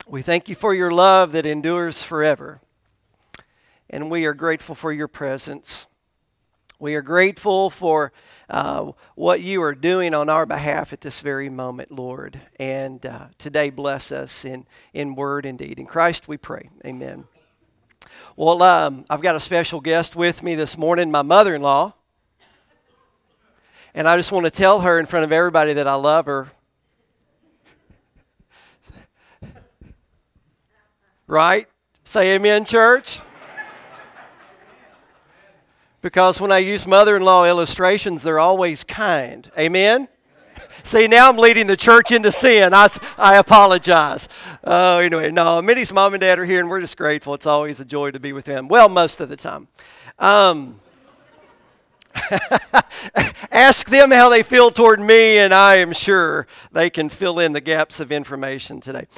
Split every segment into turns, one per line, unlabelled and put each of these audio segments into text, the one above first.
We thank you for your love that endures forever. And we are grateful for your presence. We are grateful for what you are doing on our behalf at this very moment, Lord. And today bless us in word and deed. In Christ we pray. Amen. Well, I've got a special guest with me this morning, my mother-in-law. And I just want to tell her in front of everybody that I love her. Right? Say amen, church. Because when I use mother-in-law illustrations, they're always kind. Amen? See, now I'm leading the church into sin. I apologize. Anyway, no, Minnie's mom and dad are here, and we're just grateful. It's always a joy to be with them. Well, most of the time. Ask them how they feel toward me, and I am sure they can fill in the gaps of information today.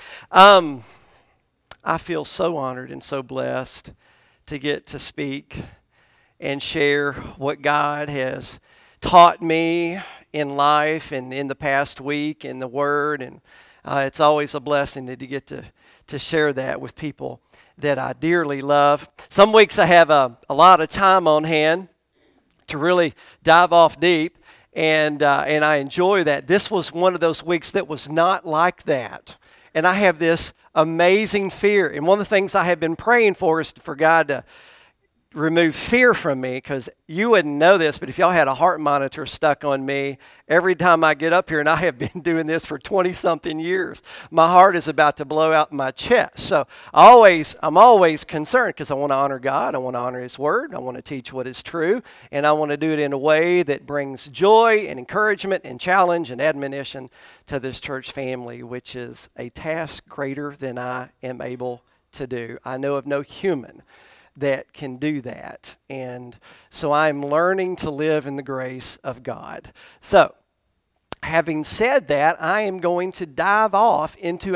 I feel so honored and so blessed to get to speak and share what God has taught me in life and in the past week in the Word. And it's always a blessing to get to share that with people that I dearly love. Some weeks I have a lot of time on hand to really dive off deep, and I enjoy that. This was one of those weeks that was not like that. And I have this amazing fear. And one of the things I have been praying for is for God to remove fear from me, because you wouldn't know this, but if y'all had a heart monitor stuck on me every time I get up here, and I have been doing this for 20-something years, my heart is about to blow out my chest. So I'm always concerned, because I want to honor God, I want to honor His Word, I want to teach what is true, and I want to do it in a way that brings joy and encouragement and challenge and admonition to this church family, which is a task greater than I am able to do. I know of no human that can do that. And so I'm learning to live in the grace of God. So, having said that, I am going to dive off into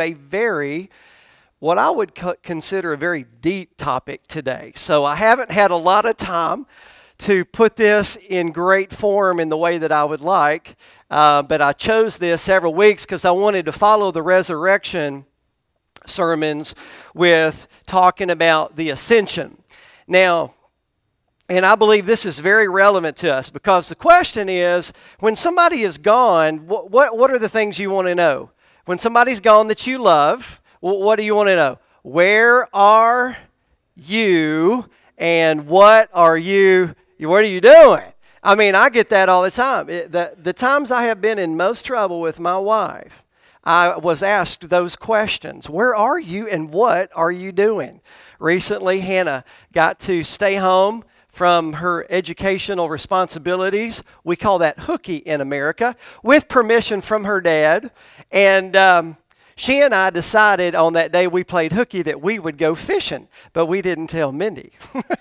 what I would consider a very deep topic today. So I haven't had a lot of time to put this in great form in the way that I would like, but I chose this several weeks because I wanted to follow the resurrection sermons with talking about the ascension. Now, and I believe this is very relevant to us, because the question is, when somebody is gone, what are the things you want to know? When somebody's gone that you love, what do you want to know? Where are you, and what are you doing? I mean, I get that all the time. The times I have been in most trouble with my wife, I was asked those questions. Where are you, and what are you doing? Recently, Hannah got to stay home from her educational responsibilities. We call that hooky in America, with permission from her dad. And she and I decided on that day we played hooky that we would go fishing, but we didn't tell Mindy.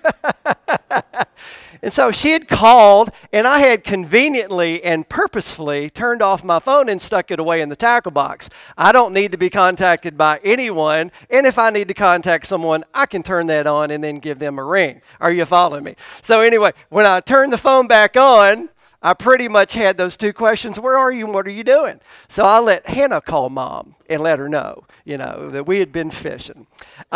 And so she had called, and I had conveniently and purposefully turned off my phone and stuck it away in the tackle box. I don't need to be contacted by anyone, and if I need to contact someone, I can turn that on and then give them a ring. Are you following me? So anyway, when I turned the phone back on, I pretty much had those two questions: where are you and what are you doing? So I let Hannah call Mom and let her know, that we had been fishing.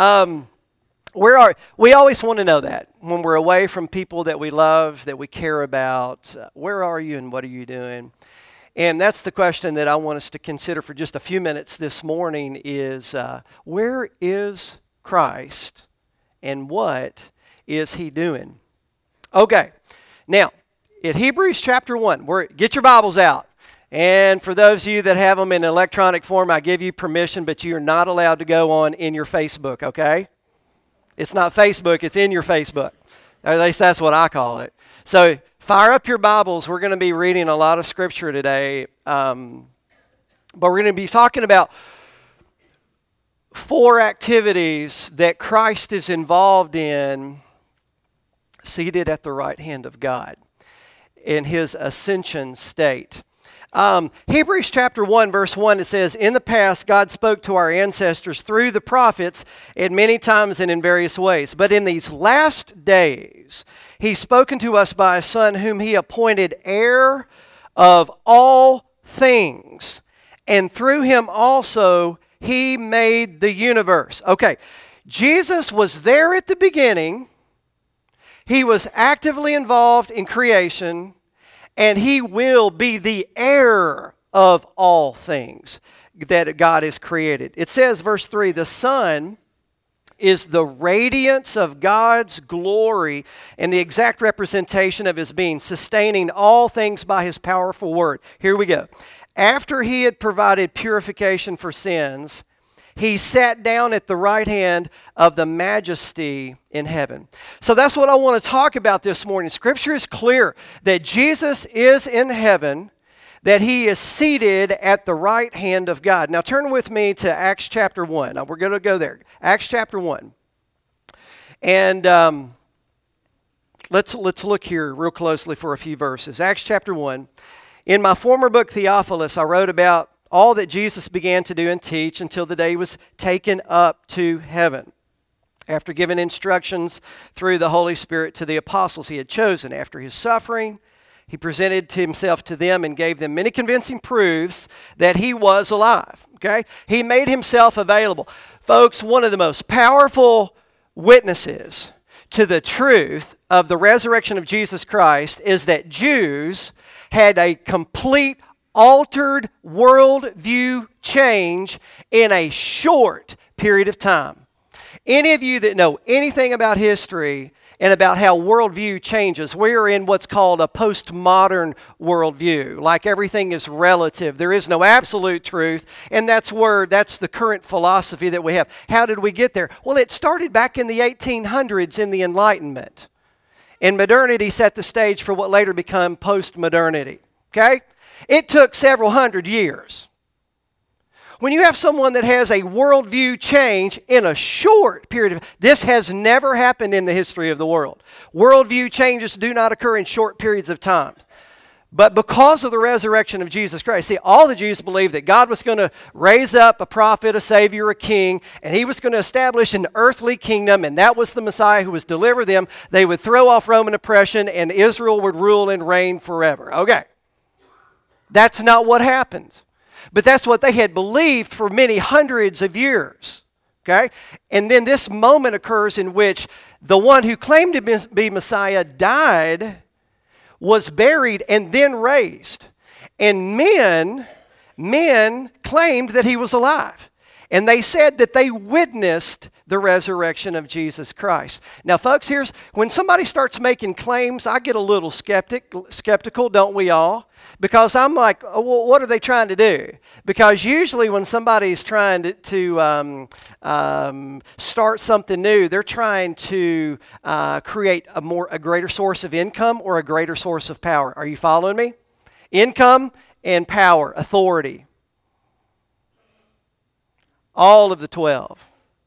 We always want to know that when we're away from people that we love, that we care about. Where are you and what are you doing? And that's the question that I want us to consider for just a few minutes this morning is, where is Christ and what is He doing? Okay, now, in Hebrews chapter 1, get your Bibles out. And for those of you that have them in electronic form, I give you permission, but you are not allowed to go on in your Facebook, okay? It's not Facebook, it's in your Facebook. At least that's what I call it. So fire up your Bibles. We're going to be reading a lot of Scripture today. But we're going to be talking about 4 activities that Christ is involved in, seated at the right hand of God, in His ascension state. Hebrews chapter 1, verse 1, it says, "In the past, God spoke to our ancestors through the prophets in many times and in various ways. But in these last days, He's spoken to us by a Son whom He appointed heir of all things. And through Him also He made the universe. Okay, Jesus was there at the beginning. He was actively involved in creation, and he will be the heir of all things that God has created. It says, verse 3, the Son is the radiance of God's glory and the exact representation of his being, sustaining all things by his powerful word. Here we go. After he had provided purification for sins, he sat down at the right hand of the majesty in heaven. So that's what I want to talk about this morning. Scripture is clear that Jesus is in heaven, that he is seated at the right hand of God. Now turn with me to Acts chapter 1. Now we're going to go there. Acts chapter 1. And let's look here real closely for a few verses. Acts chapter 1. In my former book, Theophilus, I wrote about all that Jesus began to do and teach until the day he was taken up to heaven, after giving instructions through the Holy Spirit to the apostles he had chosen. After his suffering, he presented himself to them and gave them many convincing proofs that he was alive. Okay? He made himself available. Folks, one of the most powerful witnesses to the truth of the resurrection of Jesus Christ is that Jews had a complete altered worldview change in a short period of time. Any of you that know anything about history and about how worldview changes, we are in what's called a postmodern worldview. Like everything is relative. There is no absolute truth, and that's the current philosophy that we have. How did we get there? Well, it started back in the 1800s in the Enlightenment. And modernity set the stage for what later became postmodernity. Okay? It took several hundred years. When you have someone that has a worldview change in a short period of, this has never happened in the history of the world. Worldview changes do not occur in short periods of time. But because of the resurrection of Jesus Christ, see, all the Jews believed that God was going to raise up a prophet, a savior, a king, and he was going to establish an earthly kingdom, and that was the Messiah who was to deliver them. They would throw off Roman oppression, and Israel would rule and reign forever. Okay. That's not what happened. But that's what they had believed for many hundreds of years. Okay? And then this moment occurs in which the one who claimed to be Messiah died, was buried, and then raised. And men claimed that he was alive. And they said that they witnessed the resurrection of Jesus Christ. Now, folks, when somebody starts making claims, I get a little skeptical, don't we all? Because I'm like, oh, well, what are they trying to do? Because usually when somebody's trying to start something new, they're trying to create a greater source of income or a greater source of power. Are you following me? Income and power, authority. All of the 12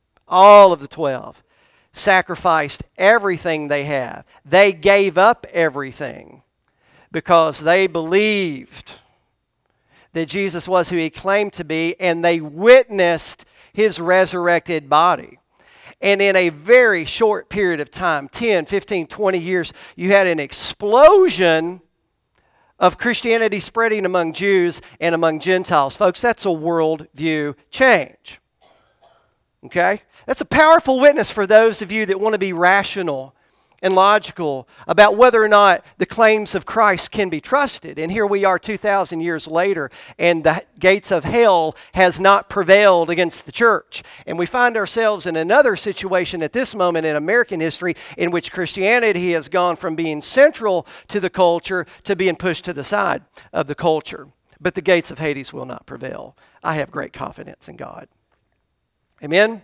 sacrificed everything they have. They gave up everything because they believed that Jesus was who he claimed to be, and they witnessed his resurrected body. And in a very short period of time, 10, 15, 20 years, you had an explosion of Christianity spreading among Jews and among Gentiles. Folks, that's a worldview change. Okay? That's a powerful witness for those of you that want to be rational and logical about whether or not the claims of Christ can be trusted. And here we are 2,000 years later, and the gates of hell has not prevailed against the church. And we find ourselves in another situation at this moment in American history in which Christianity has gone from being central to the culture to being pushed to the side of the culture. But the gates of Hades will not prevail. I have great confidence in God. Amen?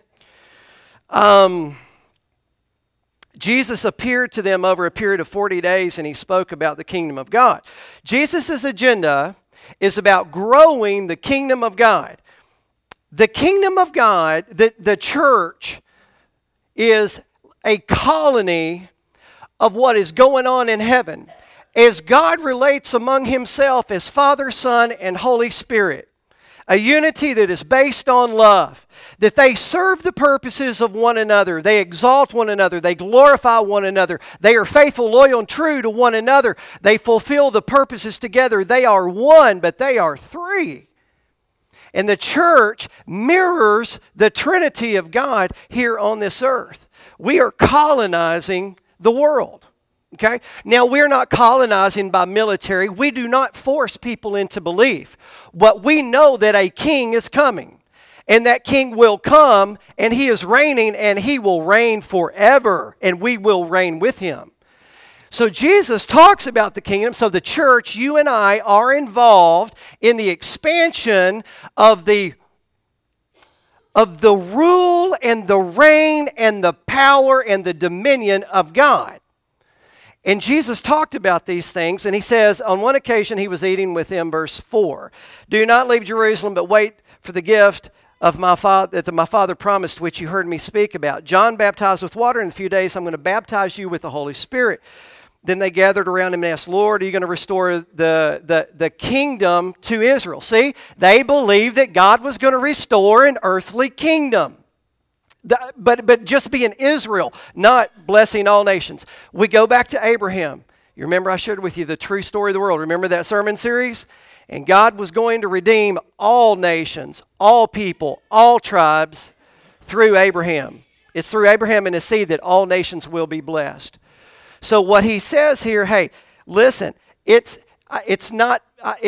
Jesus appeared to them over a period of 40 days, and he spoke about the kingdom of God. Jesus' agenda is about growing the kingdom of God. The kingdom of God, the church, is a colony of what is going on in heaven as God relates among himself as Father, Son, and Holy Spirit. A unity that is based on love, that they serve the purposes of one another, they exalt one another, they glorify one another, they are faithful, loyal, and true to one another, they fulfill the purposes together. They are one, but they are three. And the church mirrors the Trinity of God here on this earth. We are colonizing the world. Okay? Now, we're not colonizing by military. We do not force people into belief. But we know that a king is coming. And that king will come, and he is reigning, and he will reign forever. And we will reign with him. So Jesus talks about the kingdom. So the church, you and I, are involved in the expansion of the rule and the reign and the power and the dominion of God. And Jesus talked about these things, and he says, on one occasion he was eating with them, verse 4, "Do not leave Jerusalem, but wait for the gift of my Father, that my Father promised, which you heard me speak about. John baptized with water, in a few days I'm going to baptize you with the Holy Spirit." Then they gathered around him and asked, "Lord, are you going to restore the kingdom to Israel?" See, they believed that God was going to restore an earthly kingdom. But just be in Israel, not blessing all nations. We go back to Abraham. You remember I shared with you the true story of the world. Remember that sermon series? And God was going to redeem all nations, all people, all tribes through Abraham. It's through Abraham and his seed that all nations will be blessed. So what he says here, hey, listen, it's not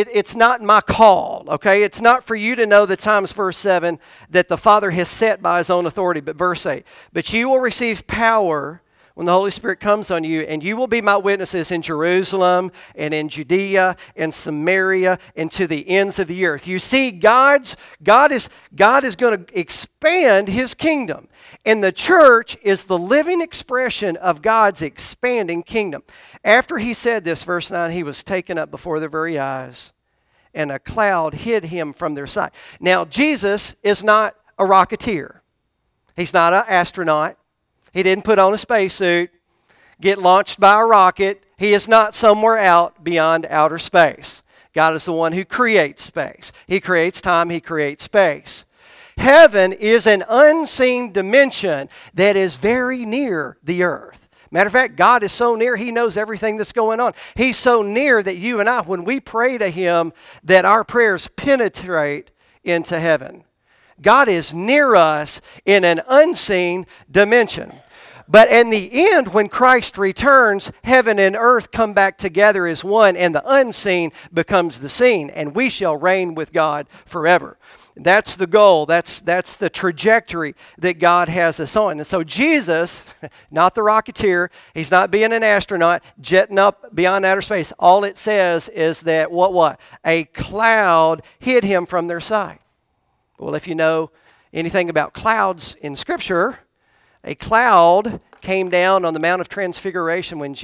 my call, okay? It's not for you to know the times, verse 7, that the Father has set by his own authority, but verse 8, "But you will receive power when the Holy Spirit comes on you, and you will be my witnesses in Jerusalem and in Judea and Samaria and to the ends of the earth." You see, God is going to expand his kingdom. And the church is the living expression of God's expanding kingdom. After he said this, verse 9, he was taken up before their very eyes, and a cloud hid him from their sight. Now, Jesus is not a rocketeer. He's not an astronaut. He didn't put on a spacesuit, get launched by a rocket. He is not somewhere out beyond outer space. God is the one who creates space. He creates time. He creates space. Heaven is an unseen dimension that is very near the earth. Matter of fact, God is so near, he knows everything that's going on. He's so near that you and I, when we pray to him, that our prayers penetrate into heaven. God is near us in an unseen dimension. But in the end, when Christ returns, heaven and earth come back together as one, and the unseen becomes the seen, and we shall reign with God forever. That's the goal. That's the trajectory that God has us on. And so Jesus, not the rocketeer, he's not being an astronaut, jetting up beyond outer space. All it says is that what? A cloud hid him from their sight. Well, if you know anything about clouds in Scripture, a cloud came down on the Mount of Transfiguration when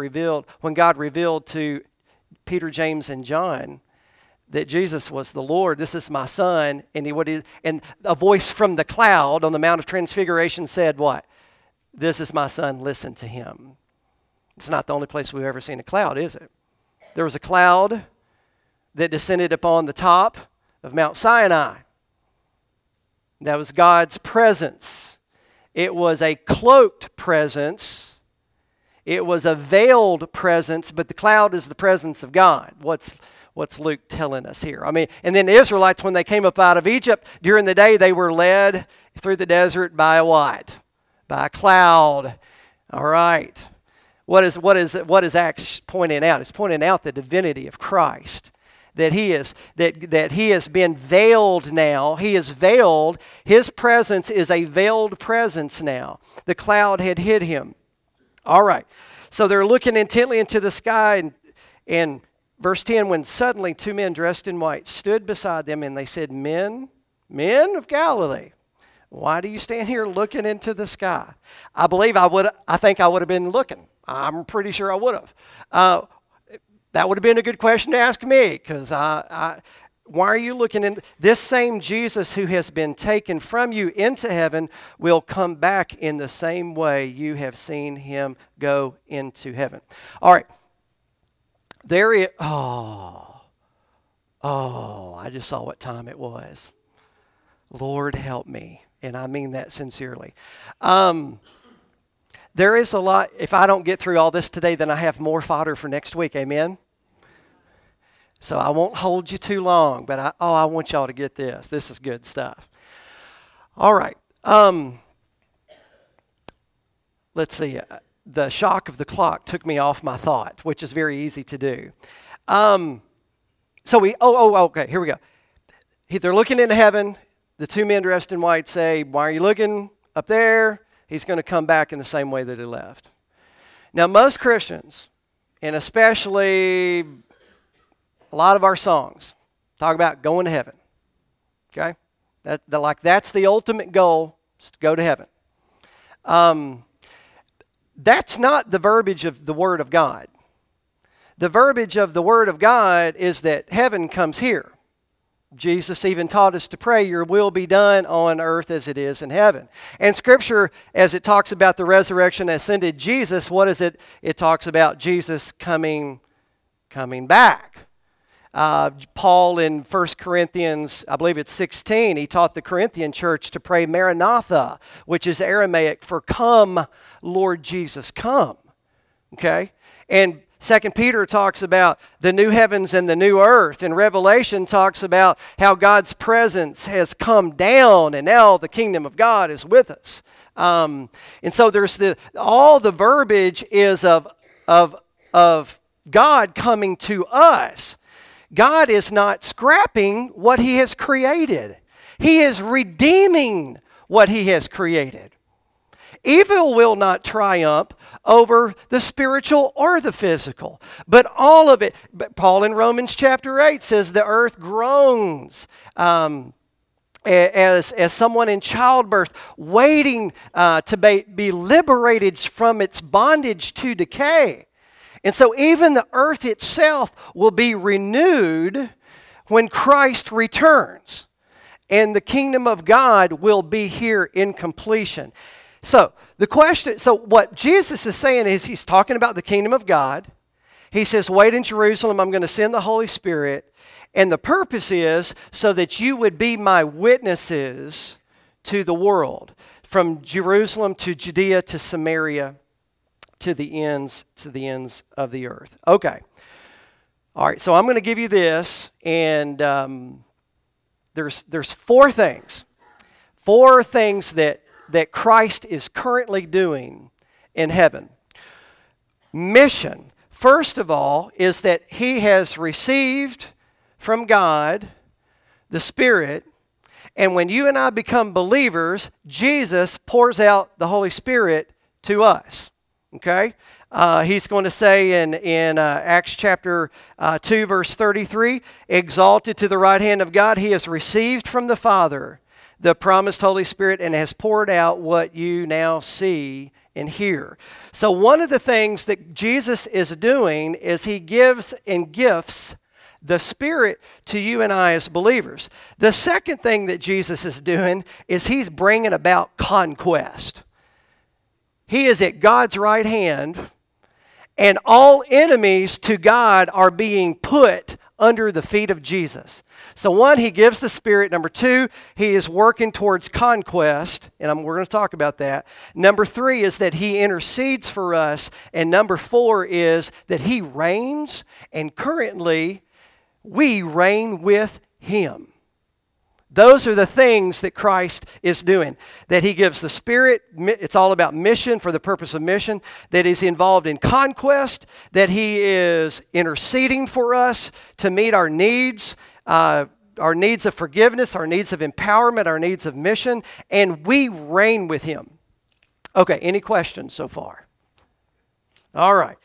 God revealed to Peter, James, and John that Jesus was the Lord. "This is my Son." And a voice from the cloud on the Mount of Transfiguration said what? "This is my Son, listen to him." It's not the only place we've ever seen a cloud, is it? There was a cloud that descended upon the top of Mount Sinai. That was God's presence. It was a cloaked presence. It was a veiled presence, but the cloud is the presence of God. What's Luke telling us here? I mean, and then the Israelites, when they came up out of Egypt, during the day they were led through the desert by a what? By a cloud. All right. What is Acts pointing out? It's pointing out the divinity of Christ. That he has been veiled now. He is veiled. His presence is a veiled presence now. The cloud had hid him. All right. So they're looking intently into the sky, and verse 10, when suddenly two men dressed in white stood beside them, and they said, Men of Galilee, why do you stand here looking into the sky? I think I would have been looking. I'm pretty sure I would have. That would have been a good question to ask me, because why are you looking in? This same Jesus who has been taken from you into heaven will come back in the same way you have seen him go into heaven. All right. I just saw what time it was. Lord help me, and I mean that sincerely. There is a lot. If I don't get through all this today, then I have more fodder for next week. Amen? So I won't hold you too long, but I want y'all to get this. This is good stuff. All right. Let's see. The shock of the clock took me off my thought, which is very easy to do. Okay, here we go. They're looking into heaven. The two men dressed in white say, "Why are you looking up there? He's going to come back in the same way that he left." Now, most Christians, and especially a lot of our songs, talk about going to heaven. Okay? That's the ultimate goal, is to go to heaven. That's not the verbiage of the Word of God. The verbiage of the Word of God is that heaven comes here. Jesus even taught us to pray, "Your will be done on earth as it is in heaven." And Scripture, as it talks about the resurrection, ascended Jesus, what is it? It talks about Jesus coming back. Paul in 1 Corinthians, I believe it's 16, he taught the Corinthian church to pray Maranatha, which is Aramaic for "Come, Lord Jesus, come." Okay? And 2 Peter talks about the new heavens and the new earth, and Revelation talks about how God's presence has come down, and now the kingdom of God is with us. And so there's all the verbiage is of God coming to us. God is not scrapping what He has created. He is redeeming what He has created. Evil will not triumph over the spiritual or the physical, but all of it. But Paul in Romans chapter 8 says the earth groans as someone in childbirth waiting to be liberated from its bondage to decay. And so even the earth itself will be renewed when Christ returns, and the kingdom of God will be here in completion. So what Jesus is saying is He's talking about the kingdom of God. He says, "Wait in Jerusalem, I'm going to send the Holy Spirit." And the purpose is so that you would be my witnesses to the world, from Jerusalem to Judea to Samaria to the ends of the earth. Okay. All right, so I'm going to give you this, and there's four things that Christ is currently doing in heaven. Mission, first of all, is that He has received from God the Spirit, and when you and I become believers, Jesus pours out the Holy Spirit to us. Okay? He's going to say in Acts chapter 2, verse 33, "Exalted to the right hand of God, He has received from the Father the promised Holy Spirit and has poured out what you now see and hear." So one of the things that Jesus is doing is He gives and gifts the Spirit to you and I as believers. The second thing that Jesus is doing is He's bringing about conquest. He is at God's right hand, and all enemies to God are being put under the feet of Jesus. So one, He gives the Spirit. Number two, He is working towards conquest, and we're going to talk about that. Number three is that He intercedes for us. And number four is that He reigns, and currently we reign with Him. Those are the things that Christ is doing. That He gives the Spirit, it's all about mission, for the purpose of mission. That He's involved in conquest. That He is interceding for us to meet our needs of forgiveness, our needs of empowerment, our needs of mission. And we reign with Him. Okay, any questions so far? All right,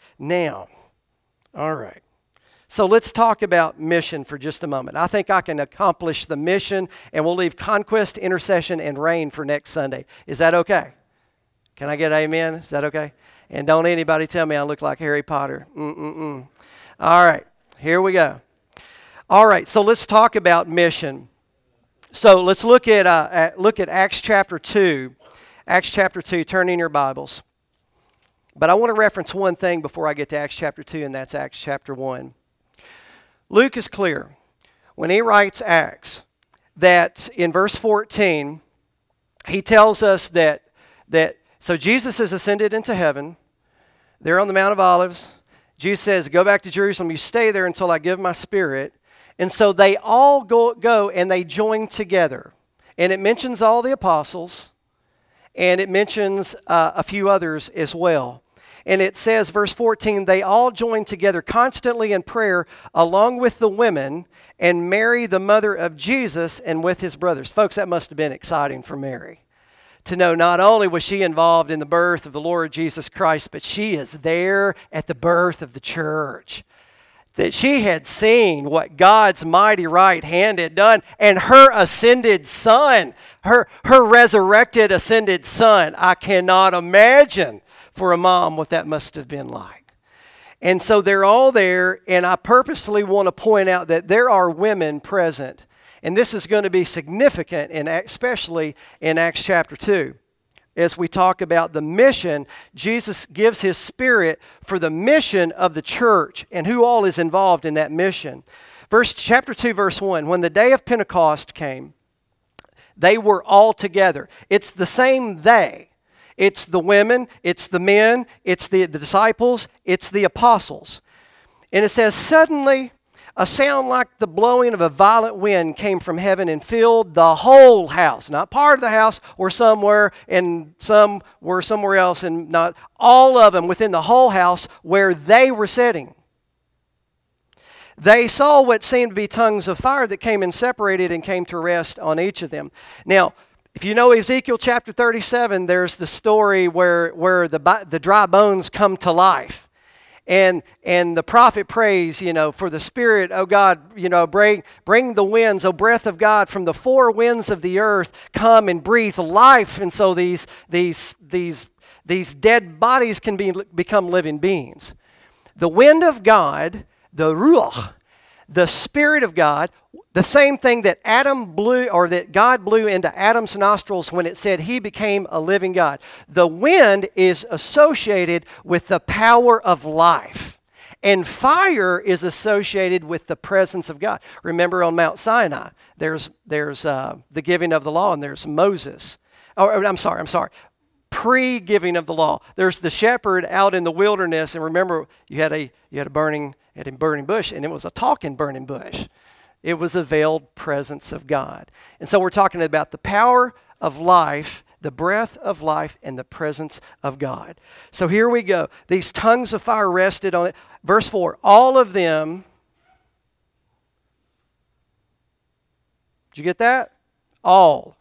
So let's talk about mission for just a moment. I think I can accomplish the mission, and we'll leave conquest, intercession, and reign for next Sunday. Is that okay? Can I get amen? Is that okay? And don't anybody tell me I look like Harry Potter. All right, here we go. All right, so let's talk about mission. So let's look at Acts chapter 2. Acts chapter 2, turn in your Bibles. But I want to reference one thing before I get to Acts chapter 2, and that's Acts chapter 1. Luke is clear when he writes Acts that in verse 14, he tells us that so Jesus has ascended into heaven. They're on the Mount of Olives. Jesus says, go back to Jerusalem. You stay there until I give my Spirit. And so they all go and they join together. And it mentions all the apostles. And it mentions a few others as well. And it says, verse 14, they all joined together constantly in prayer along with the women and Mary, the mother of Jesus, and with his brothers. Folks, that must have been exciting for Mary to know not only was she involved in the birth of the Lord Jesus Christ, but she is there at the birth of the church. That she had seen what God's mighty right hand had done, and her ascended Son, her resurrected ascended Son. I cannot imagine for a mom what that must have been like. And so they're all there, and I purposefully want to point out that there are women present. And this is going to be significant, especially in Acts chapter 2. As we talk about the mission, Jesus gives his Spirit for the mission of the church and who all is involved in that mission. Chapter 2, verse 1, when the day of Pentecost came, they were all together. It's the same they. It's the women, it's the men, it's the disciples, it's the apostles. And it says, suddenly a sound like the blowing of a violent wind came from heaven and filled the whole house. Not part of the house or somewhere, and some were somewhere else, and not all of them within the whole house where they were sitting. They saw what seemed to be tongues of fire that came and separated and came to rest on each of them. Now, if you know Ezekiel chapter 37, there's the story where the dry bones come to life. And the prophet prays, for the Spirit, oh God, bring the winds, oh breath of God, from the four winds of the earth, come and breathe life. And so these dead bodies can become living beings. The wind of God, the Ruach, the Spirit of God, the same thing that that God blew into Adam's nostrils when it said he became a living God. The wind is associated with the power of life. And fire is associated with the presence of God. Remember on Mount Sinai, there's the giving of the law, and there's Moses. I'm sorry. Pre-giving of the law. There's the shepherd out in the wilderness, and remember, you had a burning bush, and it was a talking burning bush. It was a veiled presence of God. And so we're talking about the power of life, the breath of life, and the presence of God. So here we go. These tongues of fire rested on it. Verse 4, all of them, did you get that? All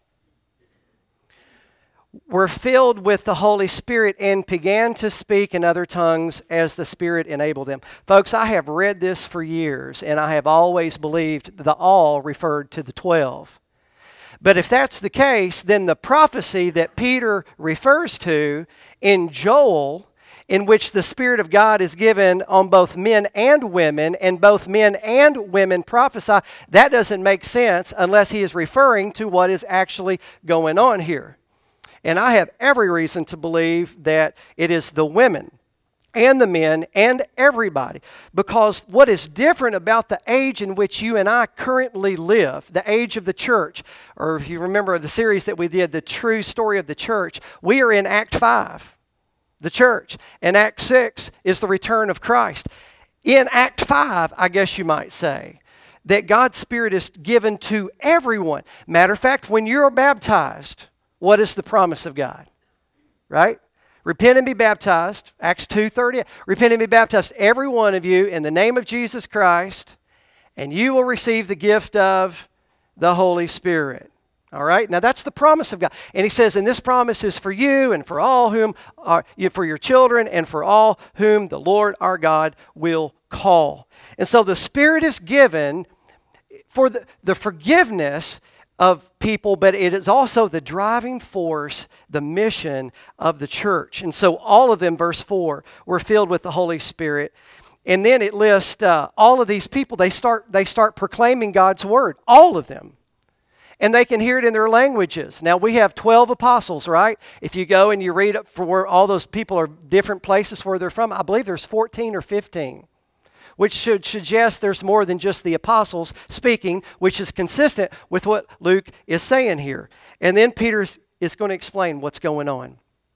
were filled with the Holy Spirit and began to speak in other tongues as the Spirit enabled them. Folks, I have read this for years, and I have always believed the all referred to the 12. But if that's the case, then the prophecy that Peter refers to in Joel, in which the Spirit of God is given on both men and women, and both men and women prophesy, that doesn't make sense unless he is referring to what is actually going on here. And I have every reason to believe that it is the women and the men and everybody. Because what is different about the age in which you and I currently live, the age of the church, or if you remember the series that we did, The True Story of the Church, we are in Act 5, the church. And Act 6 is the return of Christ. In Act 5, I guess you might say, that God's Spirit is given to everyone. Matter of fact, when you're baptized, what is the promise of God? Right? Repent and be baptized. Acts 2:30. Repent and be baptized, every one of you, in the name of Jesus Christ, and you will receive the gift of the Holy Spirit. All right? Now that's the promise of God. And he says, and this promise is for you and for all whom are, for your children and for all whom the Lord our God will call. And so the Spirit is given for the forgiveness of people, but it is also the driving force, the mission of the church. And so all of them, verse 4, were filled with the Holy Spirit. And then it lists all of these people, they start proclaiming God's word, all of them. And they can hear it in their languages. Now we have 12 apostles, right? If you go and you read up for where all those people are different places where they're from, I believe there's 14 or 15. Which should suggest there's more than just the apostles speaking, which is consistent with what Luke is saying here. And then Peter is going to explain what's going on.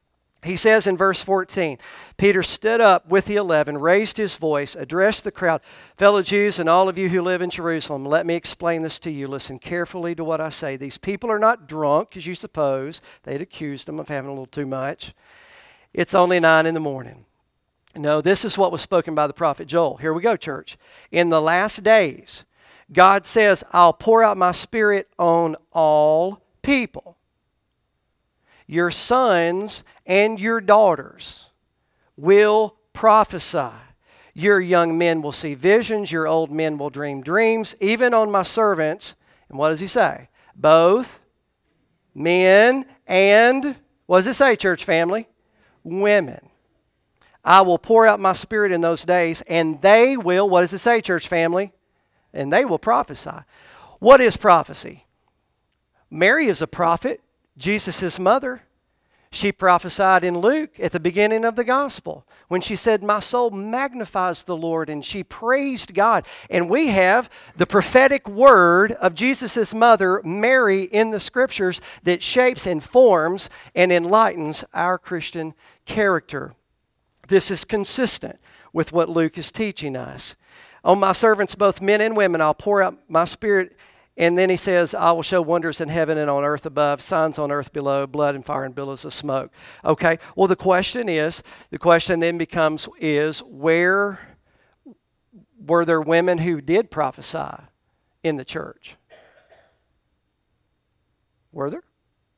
He says in verse 14, Peter stood up with the 11, raised his voice, addressed the crowd. Fellow Jews and all of you who live in Jerusalem, let me explain this to you. Listen carefully to what I say. These people are not drunk, as you suppose. They'd accused them of having a little too much. It's only 9 a.m. No, this is what was spoken by the prophet Joel. Here we go, church. In the last days, God says, I'll pour out my Spirit on all people. Your sons and your daughters will prophesy. Your young men will see visions. Your old men will dream dreams. Even on my servants, and what does he say? Both men and, what does it say, church family? Women. I will pour out my Spirit in those days, and they will, what does it say, church family? And they will prophesy. What is prophecy? Mary is a prophet. Jesus' mother, she prophesied in Luke at the beginning of the gospel when she said, my soul magnifies the Lord, and she praised God. And we have the prophetic word of Jesus' mother, Mary, in the scriptures that shapes and forms and enlightens our Christian character. This is consistent with what Luke is teaching us. On my servants, both men and women, I'll pour out my Spirit. And then he says, I will show wonders in heaven and on earth above, signs on earth below, blood and fire and billows of smoke. Okay, well the question then becomes, where were there women who did prophesy in the church? Were there?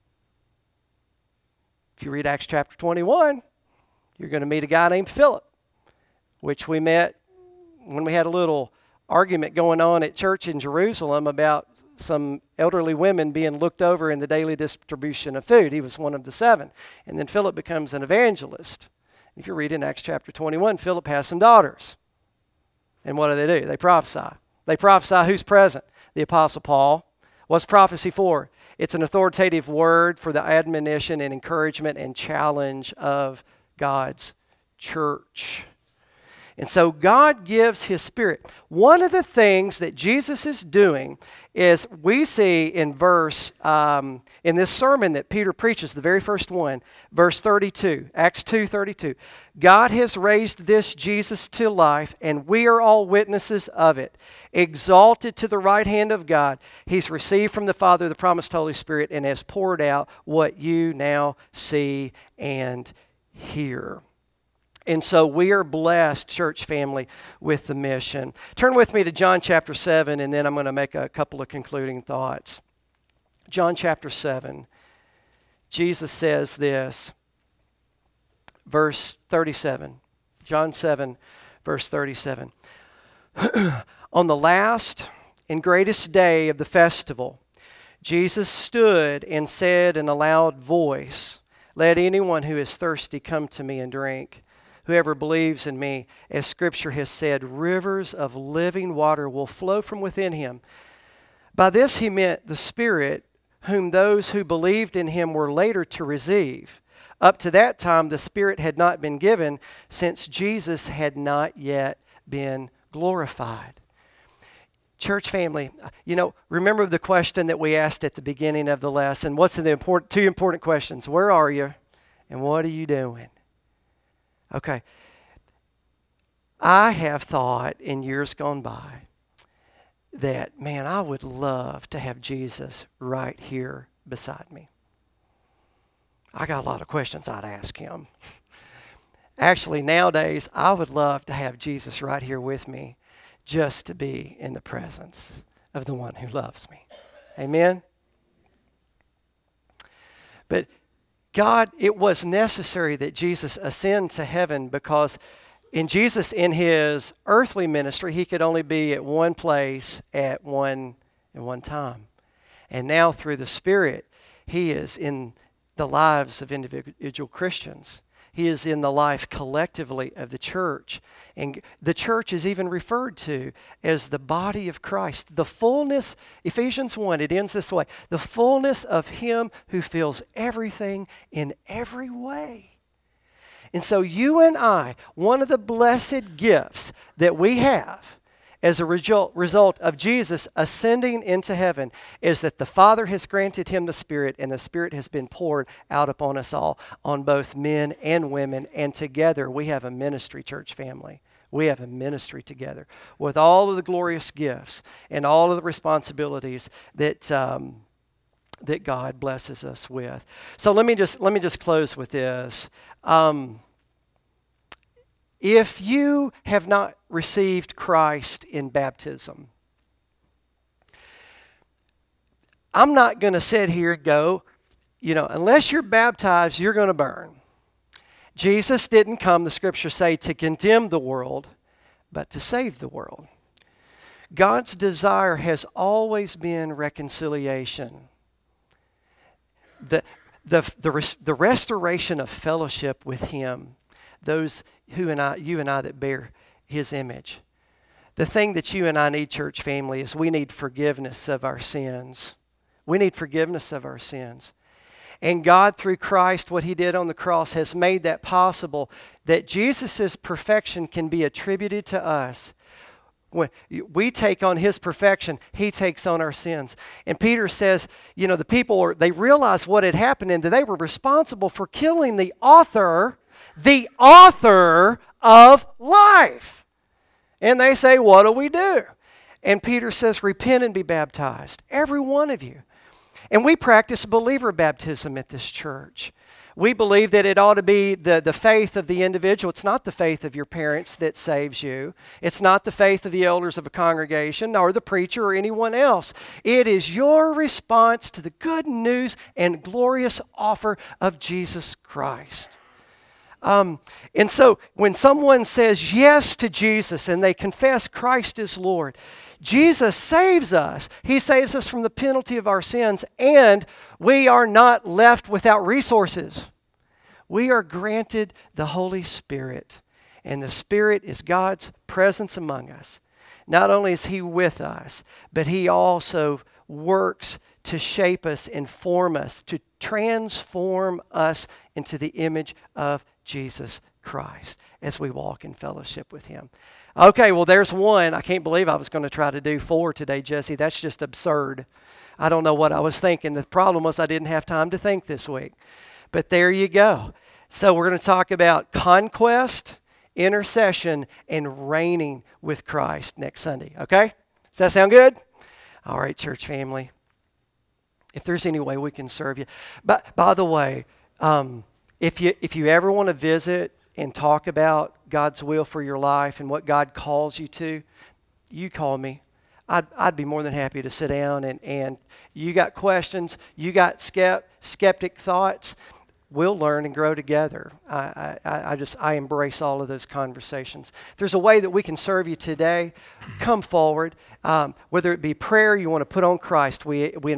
If you read Acts chapter 21, you're going to meet a guy named Philip, which we met when we had a little argument going on at church in Jerusalem about some elderly women being looked over in the daily distribution of food. He was one of the 7. And then Philip becomes an evangelist. If you read in Acts chapter 21, Philip has some daughters. And what do? They prophesy. They prophesy who's present? The Apostle Paul. What's prophecy for? It's an authoritative word for the admonition and encouragement and challenge of God's church. And so God gives His Spirit. One of the things that Jesus is doing is we see in in this sermon that Peter preaches, the very first one, verse 32, Acts 2:32. God has raised this Jesus to life, and we are all witnesses of it. Exalted to the right hand of God, He's received from the Father the promised Holy Spirit and has poured out what you now see and hear. And so we are blessed, church family, with the mission. Turn with me to John chapter 7, and then I'm going to make a couple of concluding thoughts. John chapter 7, Jesus says this, verse 37. John 7, verse 37. On the last and greatest day of the festival, Jesus stood and said in a loud voice, "Let anyone who is thirsty come to me and drink. Whoever believes in me, as Scripture has said, rivers of living water will flow from within him." By this he meant the Spirit, whom those who believed in him were later to receive. Up to that time, the Spirit had not been given, since Jesus had not yet been glorified. Church family, remember the question that we asked at the beginning of the lesson. What's the two important questions? Where are you, and what are you doing? Okay, I have thought in years gone by that, man, I would love to have Jesus right here beside me. I got a lot of questions I'd ask him. Actually, nowadays, I would love to have Jesus right here with me just to be in the presence of the one who loves me. Amen? But God, it was necessary that Jesus ascend to heaven because in his earthly ministry, he could only be at one place at one time. And now through the Spirit, he is in the lives of individual Christians. He is in the life collectively of the church. And the church is even referred to as the body of Christ. The fullness, Ephesians 1, it ends this way. The fullness of him who fills everything in every way. And so you and I, one of the blessed gifts that we have as a result of Jesus ascending into heaven is that the Father has granted him the Spirit, and the Spirit has been poured out upon us all, on both men and women. And together we have a ministry, church family. We have a ministry together with all of the glorious gifts and all of the responsibilities that that God blesses us with. So let me just close with this. If you have not received Christ in baptism, I'm not going to sit here and go, unless you're baptized, you're going to burn. Jesus didn't come, the scriptures say, to condemn the world, but to save the world. God's desire has always been reconciliation. The restoration of fellowship with Him, those you and I that bear His image. The thing that you and I need, church family, is we need forgiveness of our sins. We need forgiveness of our sins. And God, through Christ, what He did on the cross, has made that possible, that Jesus' perfection can be attributed to us. When we take on His perfection, He takes on our sins. And Peter says, the people, they realized what had happened and that they were responsible for killing the author of life. And they say, what do we do? And Peter says, repent and be baptized, every one of you. And we practice believer baptism at this church. We believe that it ought to be the faith of the individual. It's not the faith of your parents that saves you. It's not the faith of the elders of a congregation or the preacher or anyone else. It is your response to the good news and glorious offer of Jesus Christ. And so when someone says yes to Jesus and they confess Christ is Lord, Jesus saves us. He saves us from the penalty of our sins, and we are not left without resources. We are granted the Holy Spirit, and the Spirit is God's presence among us. Not only is He with us, but He also works to shape us and form us, to transform us into the image of Jesus Christ as we walk in fellowship with Him. Okay, well, there's one. I can't believe I was going to try to do 4 today, Jesse. That's just absurd. I don't know what I was thinking. The problem was I didn't have time to think this week. But there you go. So we're going to talk about conquest, intercession, and reigning with Christ next Sunday. Okay? Does that sound good? All right, church family. If there's any way we can serve you. But by the way, if you ever want to visit and talk about God's will for your life and what God calls you to, you call me. I'd be more than happy to sit down and you got questions, you got skeptic thoughts, we'll learn and grow together. I embrace all of those conversations. If there's a way that we can serve you today, come forward. Whether it be prayer, you want to put on Christ, we